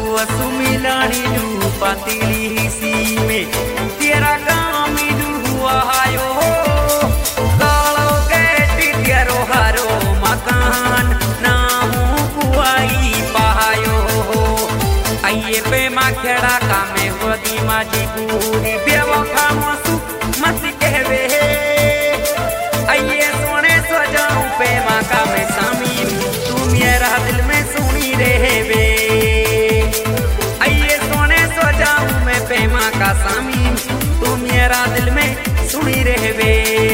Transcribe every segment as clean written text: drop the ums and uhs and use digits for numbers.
सुमिलानी लू पतीली सी में तेरा काम हुआ आयो कालो गेटी तेरो हारो मकान नामू कुआई पायो आइए पे माँ खेड़ा का में होदी माजी पूरी बेवफा मसू मत कहवे आइए सोने सो जाऊं पे माँ का में सामीन तू मेरा दिल में सुनी रहवे का सामीन तू मेरा दिल में सुनी रहवे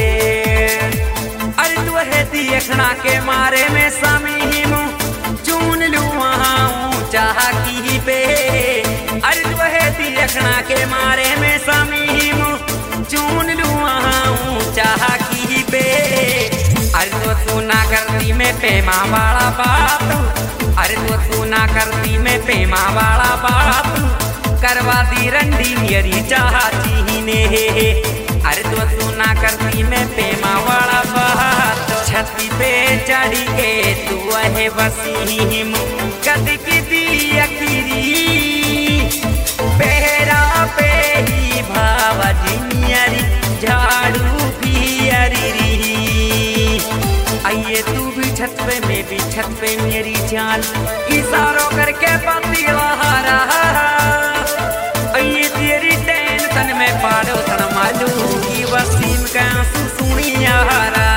अरे तू है देखना के मारे में सामीन चुन लू वहाँ चाह की पे अरे तू है देखना के मारे में सामीन चुन लू वहाँ चाह की पे अरे तो तू ना करती में पेमा वाला बात अरे तो तू ना करती में पेमा वाला बात करवा दी रंडी मेरी चाची ने अरे तो सुना करती मैं पेमा वाला बात छती पे चढ़ी के तू है वसीम कद की दी अखीरी पेरा पे ही भावा जी मेरी झाड़ू भी अरी आइए तू भी छत पे मैं भी छत पे मेरी जान इशारों करके पति लहरा ये तेरी टेंशन में पाड़ो तन मालू की वसीम का आंसू सुनी यारा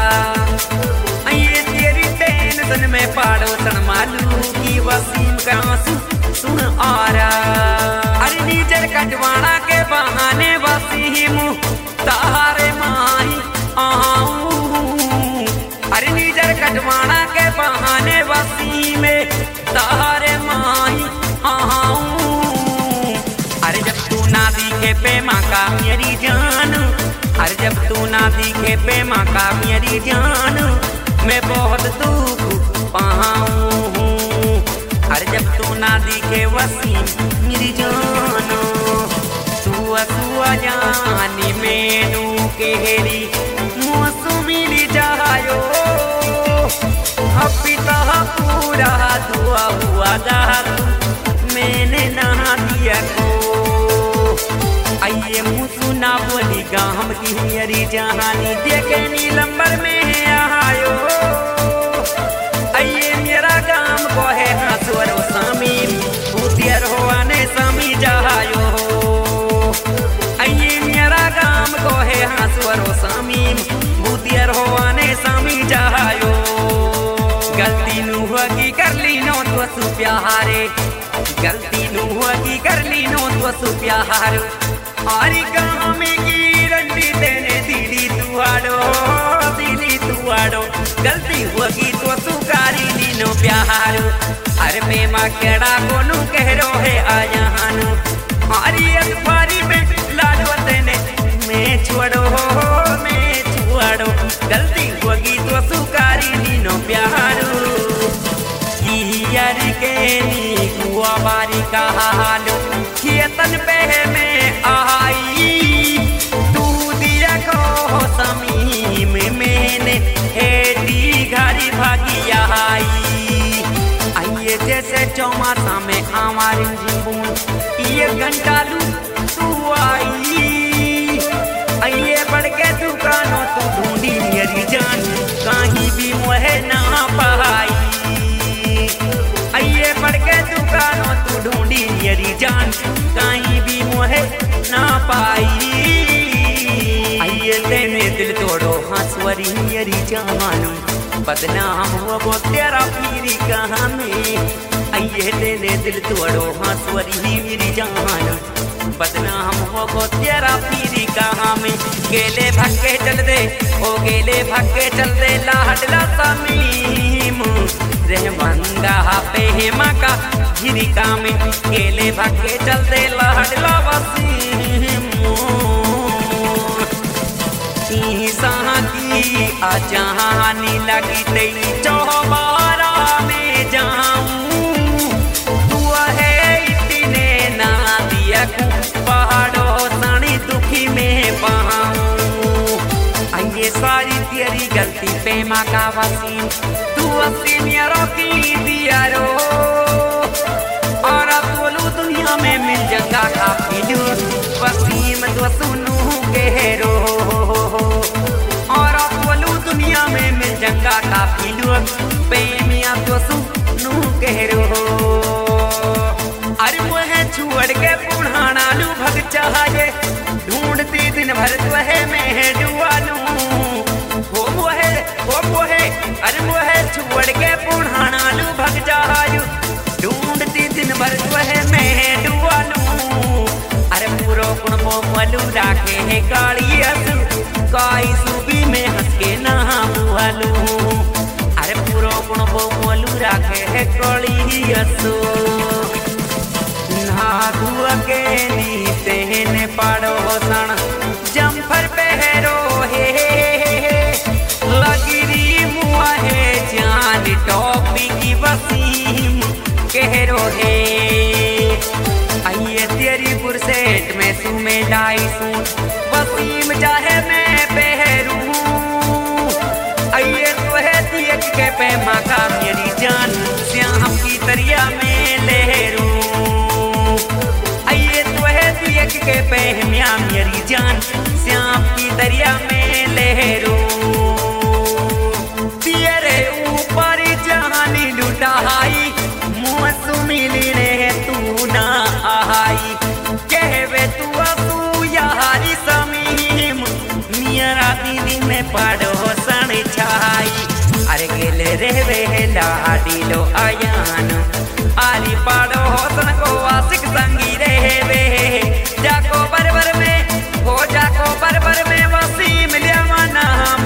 ये तेरी टेंशन में पाड़ो तन मालू की वसीम का आंसू सुन आरा अरे नीचर कटवाना के बहाने वसीम तारे माही आऊं अरे नीचर कटवाना के बहाने वसीम तारे माही आऊं अरे जब तू ना दिखे पेमा का मेरी जान अरे जब तू ना दिखे पेमा का मेरी जान मैं बहुत दुख पाऊं अरे जब तू ना दिखे वसीम मेरी जान सुआ जानी मैनू केरी मौसमी जायो पिता पूरा दुआ हुआ दा मैंने ना दिया को आइए मुझू ना बोली गाम की मेरी जहानी देखे नीलंबर में आयो आइए मेरा गाम को है हंसवरो सामीन भूतियर हो आने सामी जायो आइए मेरा गाम को है हंसवरो सामीन भूतियर हो आने सामी जायो गलती नू होगी कर ली नो तो सु प्यारे गलती नू होगी कर ली नो तो सु प्यार आरी गाम की रंडी देने दिली तू आड़ो गलती होगी तो सुकारी नीनो प्यार अरे मेमा केड़ा कोनू कह रो है आयानु आरी अखबारी में लाडो देने मैं छोड़ो गलती होगी तो सुकारी नीनो प्यार यार के नी कुआ बारी का हाल खेतन पे में आई तू दिया को समीम मैंने हेटी घड़ी भागी आई आइए जैसे चौमासा में हमारी जीवन ये घंटा लू तू आई आइए बढ़ के दुकानों तू ढूंढी मेरी जान कहीं भी मुहे ना पाई आइए बढ़ के दुकानों तू ढूंढी मेरी जान कहीं भी मुहे ना पाई आइए तेने दिल तोड़ो हंसवरी मेरी जान बदनाम हुआ वो तेरा पीरी कहानी आइए तेने दिल तोड़ो हंसवरी मेरी जान बदनाम हो वो तेरा पीरी कहानी गेले भक्के चल दे ओ गेले भक्के चल दे लाडला समीम रहमंगा पे हेमा का झिरिका में गेले भक्के चल दे लाडला वसीम की आजानी लगी तेरी चौबारा में जाऊं तू है इतने ना दिया पहाड़ों सनी दुखी में पाऊं आइए सारी तेरी गलती पेमा का वसीम तू वसीम यारों की दिया रो और अब दिन भर तुहे में डुआलू हो मोहे अरे मोहे छोड़ के पुढ़ाना लू भग जायू ढूंढती दिन भर तुहे में डुआलू अरे पूरो कुण मोमलू राखे है काली असू काई सूबी में हंस के नहा बुआलू अरे पूरो कुण मोमलू राखे है काली असू नहा धुआ के नीते ने पाड़ो सण जम्फर पहरो हे लगरी मुआ है जान टोपी की वसीम कहरो है आइए तेरी पुरसेट में सुमे लाई सूट वसीम चाहे मैं पहरूं आइए तो है दियक के पे माका मेरी जान श्याम की दरिया में लहरूं आइए तो है दियक के पे म्या मेरी जान श्याम की दरिया में लहरूं तेरे ऊपर जहानी लुटाई मुँह सुमिली ने तू ना आई कहवे तू असू यारी समीम मियरा दीदी में पड़ो सण छाई अरे गेले रहवे लाडी लो आयान आली पाड़ो सन को आशिक संगी रहवे जाको बरबर में हो जाको बरबर में वसीम लिया नाम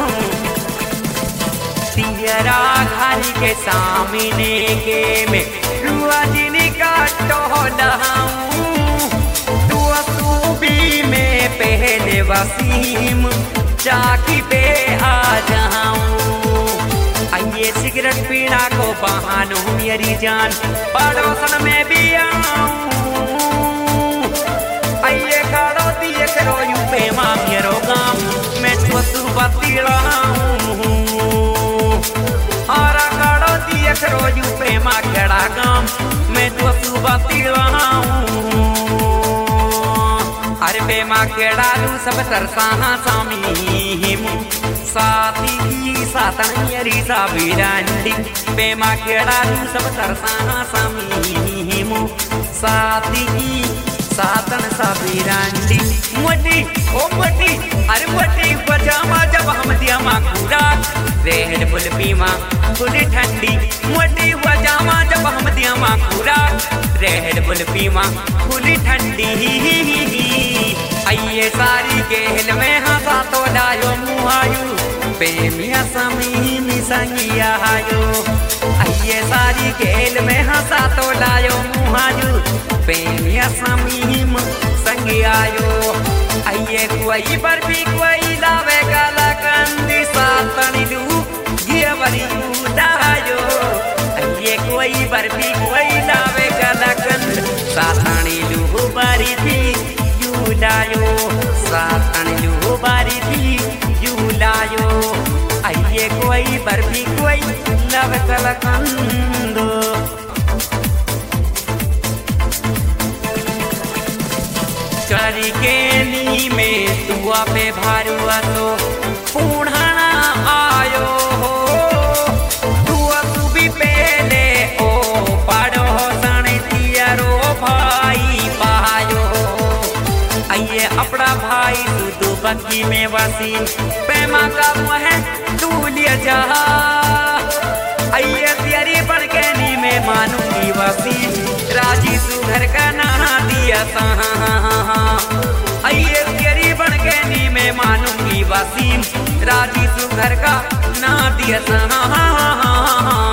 तियरा घारी के सामने के में रुआ जिनी का टोहलाऊं तू असूबी में पहले वसीम चाकी पे आ जाऊं आइए सिगरेट पीना को बहानो मेरी जान पड़ोसन में भी आऊं आइए खाड़ो दिए करो यू पे माँ मेरो गाम मैं तू बतिलाऊं आरा काड़ो दिए करो यू पे माँ कड़ा गाम मैं तू बतिलाऊं अरे पे माँ केड़ा लू सब तरसा सामी साथी की सातनियरी साबिरांडी पे माँ केड़ा लू सब तरसा सामी साथी की सातन साबिरांडी मोटी ओ मोटी अरे मोटी पजामा जब हम दिया माँ पूरा रेड बुल पीमा खुली ठंडी मोटी पजामा जब हम दिया माँ पूरा रेड बुल पीमा खुली ठंडी आइए सारी गेल में हंसा तो डायो मुहायू प्रेमिया समी संगिया आयो आइए सारी गेल में हंसा तो डायो मुहायू प्रेमिया समी संगिया आयो आइए कोई बर्फी कोई लावे काला कंदी सातनी लू ये बरी उड़ायो आइए कोई बर्फी कोई लावे काला कंद सातनी लू बरी थी लायो सातन लू बारी थी यू लायो आइए कोई बर्फी कोई लव कलकंदो करी के नी में तुआ पे भारुआ तो पूढ़ाना आयो हो तुआ तू भी पहले ओ पाड़ो सने तियारो भाई पायो आइए अपना भाई तू बग्गी में वसीम पैमा का मुँह तू लिया जा आइए तेरी बन के नी में मानूंगी वसीम राजी तू घर का नहा दिया आइए तेरी बन के नी में मानूंगी वसीम राजी तू घर का नहा दिया